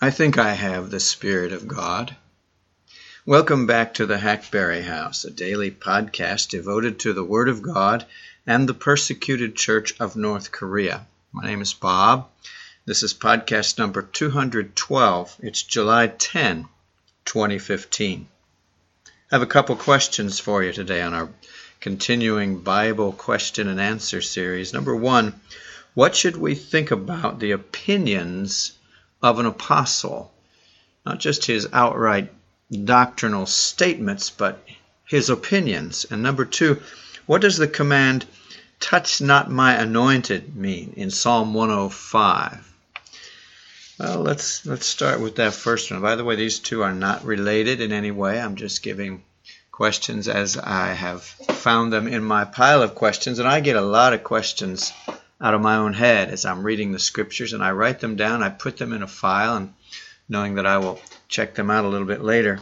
I think I have the Spirit of God. Welcome back to the Hackberry House, a daily podcast devoted to the Word of God and the persecuted Church of North Korea. My name is Bob. This is podcast number 212. It's July 10, 2015. I have a couple questions for you today on our continuing Bible question and answer series. Number one, what should we think about the opinions of an apostle? Not just his outright doctrinal statements, but his opinions. And number two, what does the command, touch not my anointed, mean in Psalm 105? Well, let's start with that first one. By the way, these two are not related in any way. I'm just giving questions as I have found them in my pile of questions. And I get a lot of questions out of my own head as I'm reading the scriptures, and I write them down. I put them in a file, and knowing that I will check them out a little bit later.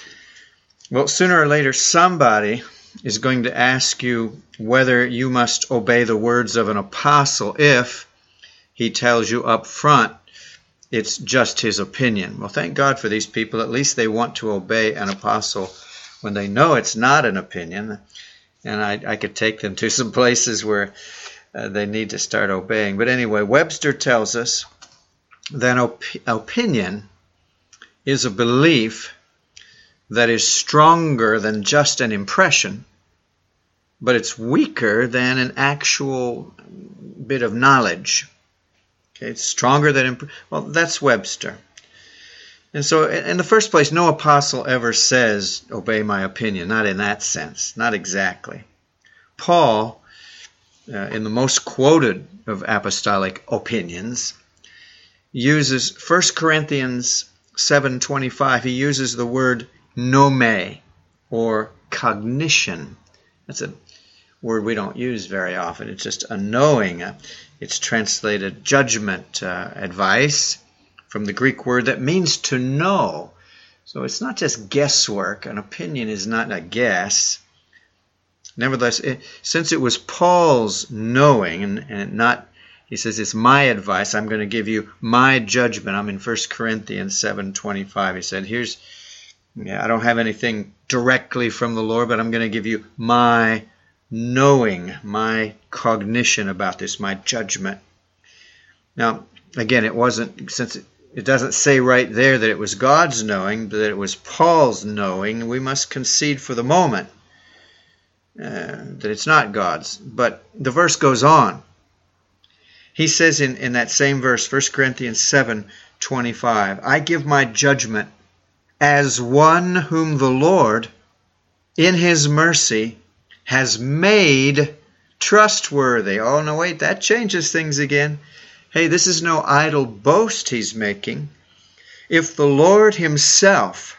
Well, sooner or later, somebody is going to ask you whether you must obey the words of an apostle if he tells you up front it's just his opinion. Well, thank God for these people. At least they want to obey an apostle when they know it's not an opinion. And I could take them to some places where they need to start obeying. But anyway, Webster tells us that opinion is a belief that is stronger than just an impression, but it's weaker than an actual bit of knowledge. Okay, it's stronger than well, that's Webster. And so, in the first place, no apostle ever says, obey my opinion. Not in that sense. Not exactly. Paul, in the most quoted of apostolic opinions, uses 1 Corinthians 7:25. He uses the word nome, or cognition. That's a word we don't use very often. It's just a knowing. It's translated judgment, advice, from the Greek word that means to know. So it's not just guesswork. An opinion is not a guess. Nevertheless, since it was Paul's knowing, and not, he says, it's my advice, I'm going to give you my judgment. I'm in 1 Corinthians 7:25. He said, I don't have anything directly from the Lord, but I'm going to give you my knowing, my cognition about this, my judgment. Now, again, it wasn't, since it doesn't say right there that it was God's knowing, but that it was Paul's knowing, we must concede for the moment that it's not God's. But the verse goes on. He says in that same verse, 1 Corinthians 7:25, I give my judgment as one whom the Lord, in his mercy, has made trustworthy. Oh, no, wait, that changes things again. Hey, this is no idle boast he's making. If the Lord himself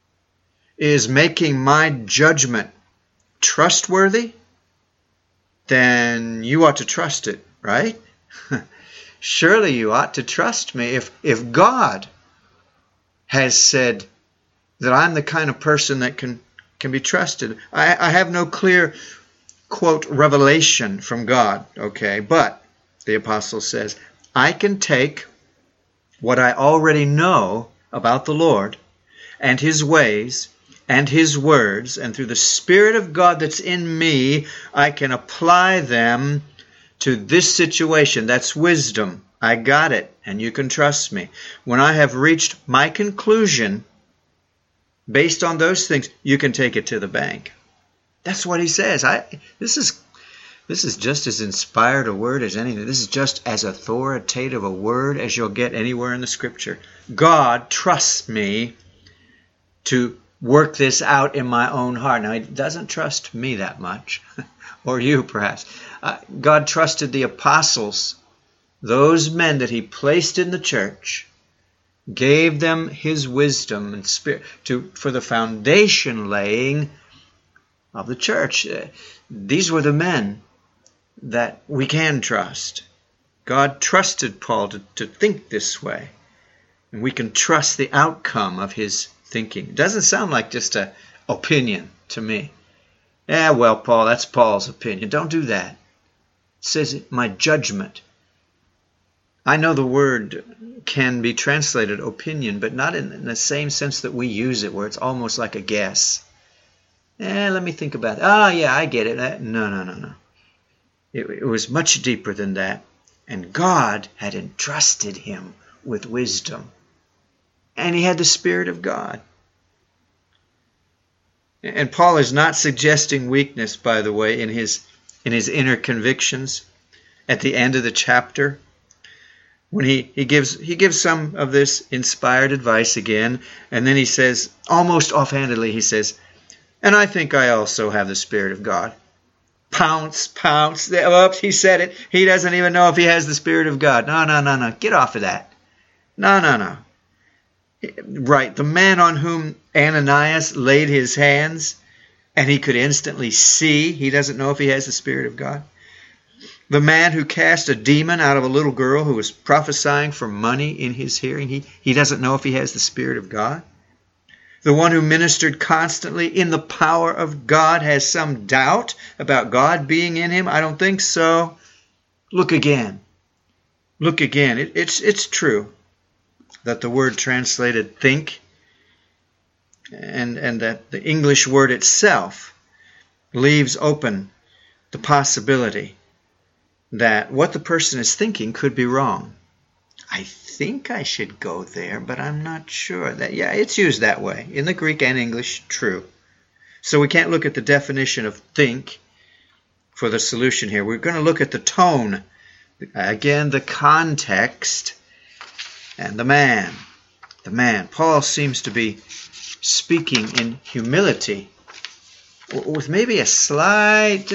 is making my judgment trustworthy, then you ought to trust it, right? Surely you ought to trust me. If God has said that I'm the kind of person that can be trusted. I have no clear, quote, revelation from God, okay? But, the apostle says, I can take what I already know about the Lord and his ways and his words, and through the Spirit of God that's in me, I can apply them to this situation. That's wisdom. I got it, and you can trust me. When I have reached my conclusion, based on those things, you can take it to the bank. That's what he says. This is just as inspired a word as anything. This is just as authoritative a word as you'll get anywhere in the Scripture. God trusts me to work this out in my own heart. Now, he doesn't trust me that much, or you perhaps. God trusted the apostles, those men that he placed in the church, gave them his wisdom and spirit for the foundation laying of the church. These were the men that we can trust. God trusted Paul to think this way, and we can trust the outcome of his thinking. It doesn't sound like just an opinion to me. Yeah, well, Paul, that's Paul's opinion. Don't do that. It says my judgment. I know the word can be translated opinion, but not in the same sense that we use it, where it's almost like a guess. Let me think about it. Oh, yeah, I get it. No. It was much deeper than that. And God had entrusted him with wisdom. And he had the Spirit of God. And Paul is not suggesting weakness, by the way, in his inner convictions. At the end of the chapter, when he gives some of this inspired advice again, and then he says, almost offhandedly, he says, and I think I also have the Spirit of God. Pounce. Oops, he said it. He doesn't even know if he has the Spirit of God. No. Get off of that. No. Right, the man on whom Ananias laid his hands, and he could instantly see, he doesn't know if he has the Spirit of God. The man who cast a demon out of a little girl who was prophesying for money in his hearing, he doesn't know if he has the Spirit of God. The one who ministered constantly in the power of God has some doubt about God being in him. I don't think so. Look again. It's true that the word translated think and that the English word itself leaves open the possibility that what the person is thinking could be wrong. I think I should go there, but I'm not sure. It's used that way in the Greek and English, true. So we can't look at the definition of think for the solution here. We're going to look at the tone. Again, the context and the man. The man. Paul seems to be speaking in humility with maybe a slight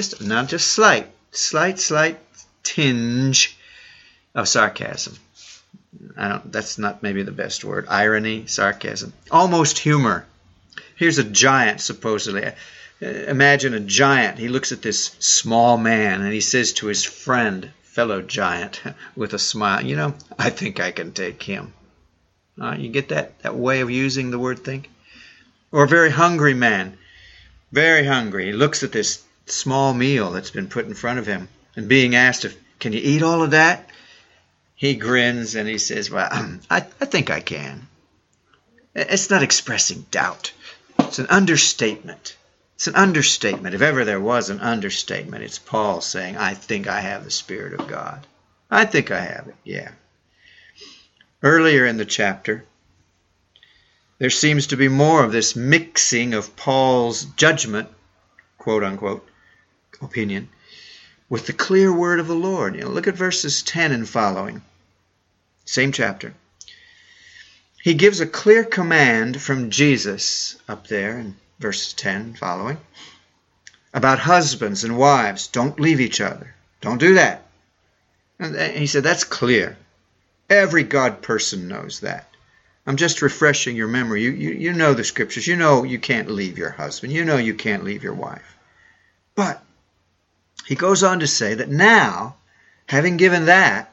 tinge of sarcasm. That's not maybe the best word. Irony, sarcasm, almost humor. Here's a giant, supposedly. Imagine a giant. He looks at this small man and he says to his fellow giant, with a smile, I think I can take him. You get that way of using the word think? Or a very hungry man, very hungry. He looks at this small meal that's been put in front of him and being asked, can you eat all of that? He grins and he says, well, I think I can. It's not expressing doubt. It's an understatement. If ever there was an understatement, it's Paul saying, I think I have the Spirit of God. I think I have it, yeah. Earlier in the chapter, there seems to be more of this mixing of Paul's judgment, quote unquote, opinion, with the clear word of the Lord. Look at verses 10 and following. Same chapter. He gives a clear command from Jesus up there in verses 10 following about husbands and wives. Don't leave each other. Don't do that. And he said that's clear. Every God person knows that. I'm just refreshing your memory. You know the scriptures. You know you can't leave your husband. You know you can't leave your wife. But he goes on to say that now, having given that,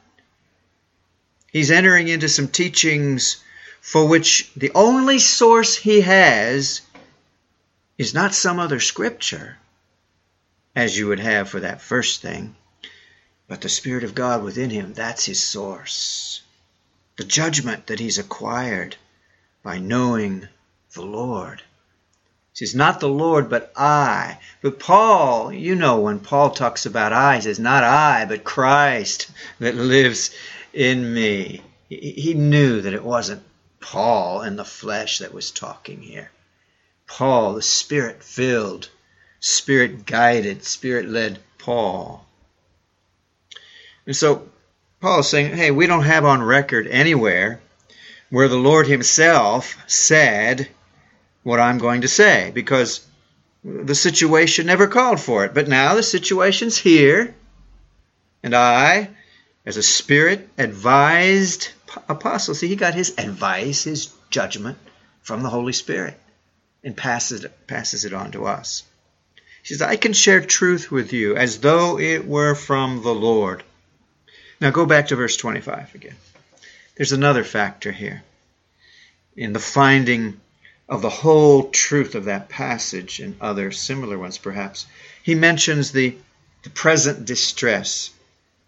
he's entering into some teachings for which the only source he has is not some other scripture, as you would have for that first thing, but the Spirit of God within him. That's his source. The judgment that he's acquired by knowing the Lord. He says, not the Lord, but I. But Paul, when Paul talks about I, he says, not I, but Christ that lives in me. He knew that it wasn't Paul in the flesh that was talking here. Paul, the Spirit-filled, Spirit-guided, Spirit-led Paul. And so Paul is saying, hey, we don't have on record anywhere where the Lord himself said what I'm going to say, because the situation never called for it. But now the situation's here, and I, as a Spirit-advised apostle, see, he got his advice, his judgment from the Holy Spirit, and passes it on to us. He says, I can share truth with you as though it were from the Lord. Now go back to verse 25 again. There's another factor here in the finding of the whole truth of that passage and other similar ones perhaps. He mentions the present distress.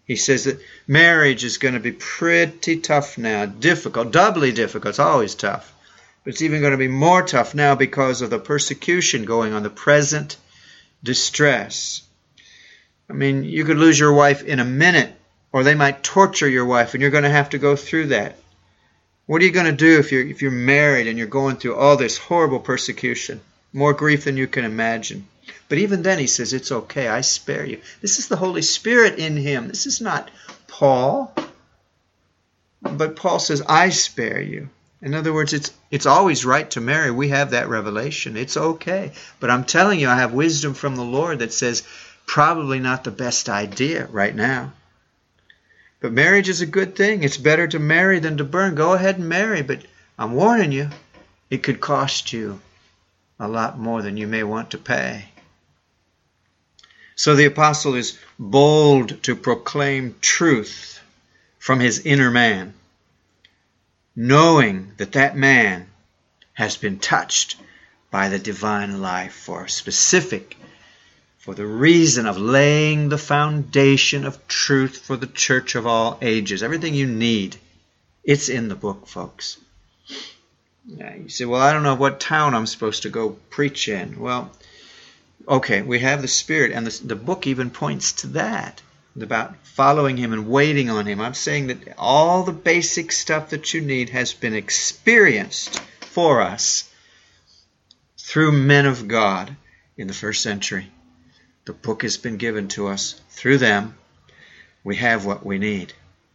He says that marriage is going to be pretty tough now, difficult, doubly difficult. It's always tough. But it's even going to be more tough now because of the persecution going on, the present distress. I mean, you could lose your wife in a minute, or they might torture your wife, and you're going to have to go through that. What are you going to do if you're married and you're going through all this horrible persecution? More grief than you can imagine. But even then he says, it's okay, I spare you. This is the Holy Spirit in him. This is not Paul. But Paul says, I spare you. In other words, it's always right to marry. We have that revelation. It's okay. But I'm telling you, I have wisdom from the Lord that says, probably not the best idea right now. But marriage is a good thing. It's better to marry than to burn. Go ahead and marry, but I'm warning you, it could cost you a lot more than you may want to pay. So the apostle is bold to proclaim truth from his inner man, knowing that that man has been touched by the divine life for the reason of laying the foundation of truth for the church of all ages. Everything you need, it's in the book, folks. Yeah, you say, well, I don't know what town I'm supposed to go preach in. Well, okay, we have the Spirit, and the book even points to that, about following him and waiting on him. I'm saying that all the basic stuff that you need has been experienced for us through men of God in the first century. The book has been given to us through them. We have what we need.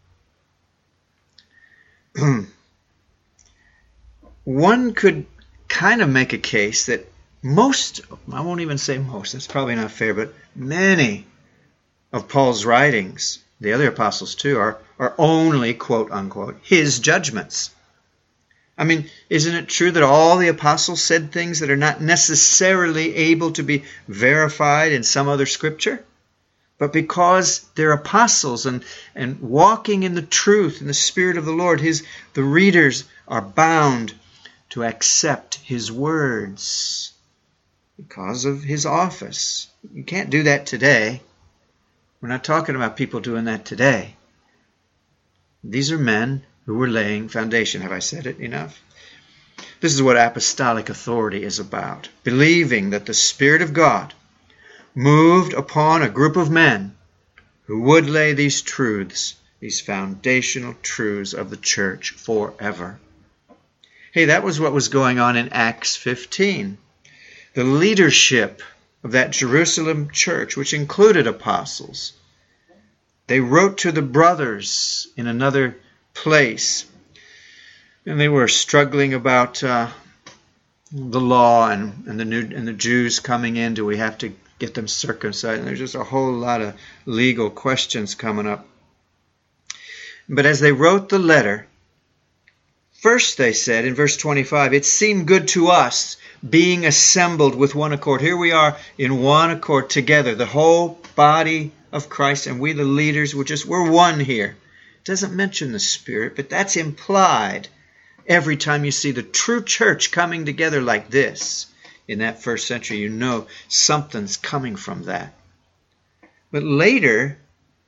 One could kind of make a case that most, I won't even say most, that's probably not fair, but many of Paul's writings, the other apostles too, are only, quote unquote, his judgments. I mean, isn't it true that all the apostles said things that are not necessarily able to be verified in some other scripture? But because they're apostles and walking in the truth and the Spirit of the Lord, the readers are bound to accept his words because of his office. You can't do that today. We're not talking about people doing that today. These are men who were laying foundation. Have I said it enough? This is what apostolic authority is about. Believing that the Spirit of God moved upon a group of men who would lay these truths, these foundational truths of the church forever. Hey, that was what was going on in Acts 15. The leadership of that Jerusalem church, which included apostles, they wrote to the brothers in another place, and they were struggling about the law and the Jews coming in. Do we have to get them circumcised? And there's just a whole lot of legal questions coming up. But as they wrote the letter, first they said in verse 25, it seemed good to us being assembled with one accord. Here we are in one accord together, the whole body of Christ, and we the leaders, we're one here. It doesn't mention the Spirit, but that's implied every time you see the true church coming together like this. In that first century, you know something's coming from that. But later,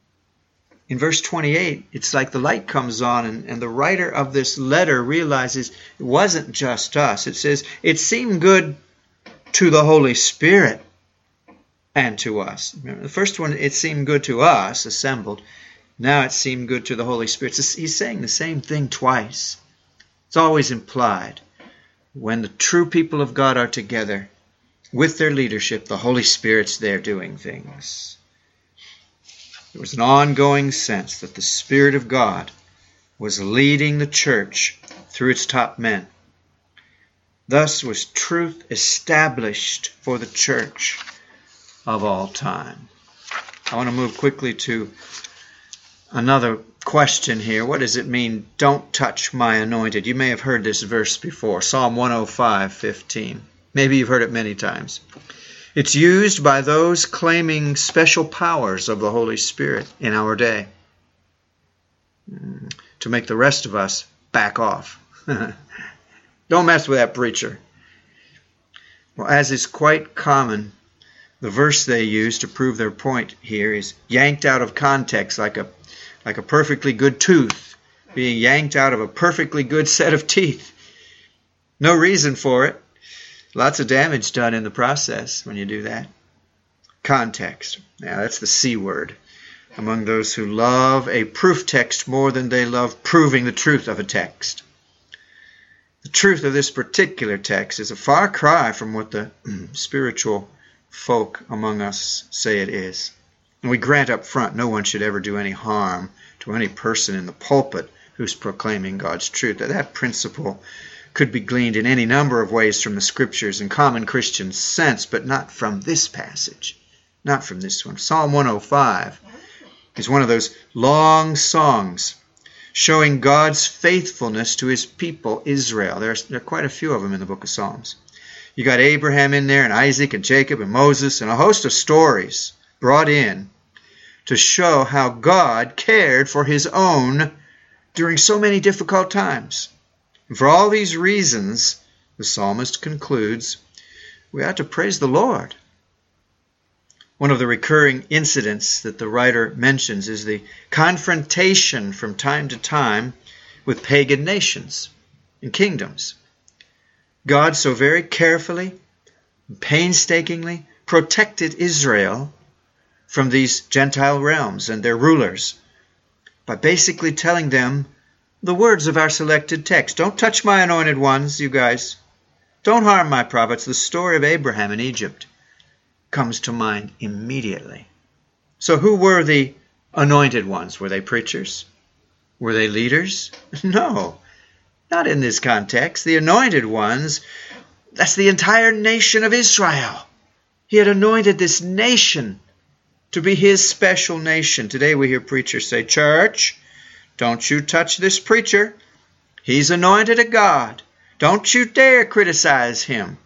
in verse 28, it's like the light comes on, and the writer of this letter realizes it wasn't just us. It says, it seemed good to the Holy Spirit and to us. Remember, the first one, it seemed good to us, assembled. Now it seemed good to the Holy Spirit. He's saying the same thing twice. It's always implied. When the true people of God are together with their leadership, the Holy Spirit's there doing things. There was an ongoing sense that the Spirit of God was leading the church through its top men. Thus was truth established for the church of all time. I want to move quickly to another question here. What does it mean, don't touch my anointed? You may have heard this verse before, Psalm 105:15. Maybe you've heard it many times. It's used by those claiming special powers of the Holy Spirit in our day to make the rest of us back off. Don't mess with that preacher. Well, as is quite common, the verse they use to prove their point here is yanked out of context like a like a perfectly good tooth being yanked out of a perfectly good set of teeth. No reason for it. Lots of damage done in the process when you do that. Context. Now that's the C word among those who love a proof text more than they love proving the truth of a text. The truth of this particular text is a far cry from what the spiritual folk among us say it is. And we grant up front no one should ever do any harm to any person in the pulpit who's proclaiming God's truth. That principle could be gleaned in any number of ways from the Scriptures and common Christian sense, but not from this passage, not from this one. Psalm 105 is one of those long songs showing God's faithfulness to his people, Israel. There are quite a few of them in the book of Psalms. You got Abraham in there, and Isaac, and Jacob, and Moses, and a host of stories brought in to show how God cared for his own during so many difficult times. And for all these reasons, the psalmist concludes, we ought to praise the Lord. One of the recurring incidents that the writer mentions is the confrontation from time to time with pagan nations and kingdoms. God so very carefully and painstakingly protected Israel from these Gentile realms and their rulers by basically telling them the words of our selected text. Don't touch my anointed ones, you guys. Don't harm my prophets. The story of Abraham in Egypt comes to mind immediately. So who were the anointed ones? Were they preachers? Were they leaders? No, not in this context. The anointed ones, that's the entire nation of Israel. He had anointed this nation to be his special nation. Today we hear preachers say, church, don't you touch this preacher. He's anointed of God. Don't you dare criticize him.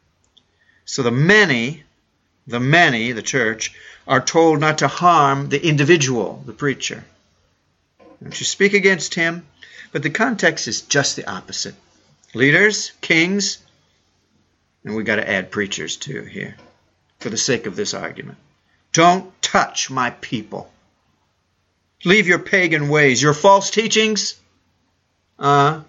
So the many, the church, are told not to harm the individual, the preacher. Don't you speak against him. But the context is just the opposite. Leaders, kings, and we got to add preachers too here for the sake of this argument. Don't touch my people. Leave your pagan ways, your false teachings. Leave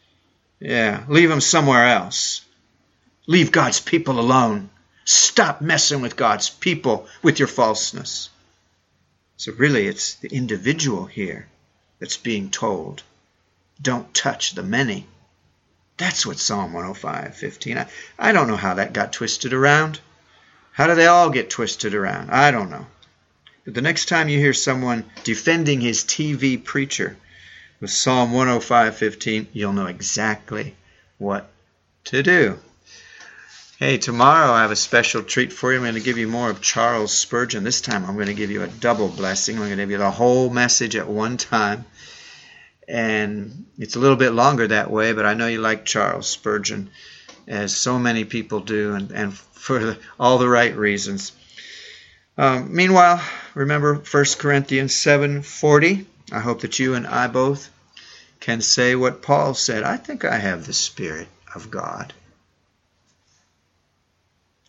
them somewhere else. Leave God's people alone. Stop messing with God's people with your falseness. So really it's the individual here that's being told. Don't touch the many. That's what Psalm 105:15. I don't know how that got twisted around. How do they all get twisted around? I don't know. But the next time you hear someone defending his TV preacher with Psalm 105:15, you'll know exactly what to do. Hey, tomorrow I have a special treat for you. I'm going to give you more of Charles Spurgeon. This time I'm going to give you a double blessing. I'm going to give you the whole message at one time. And it's a little bit longer that way, but I know you like Charles Spurgeon, as so many people do, and for all the right reasons. Meanwhile, remember 1 Corinthians 7:40. I hope that you and I both can say what Paul said. I think I have the Spirit of God.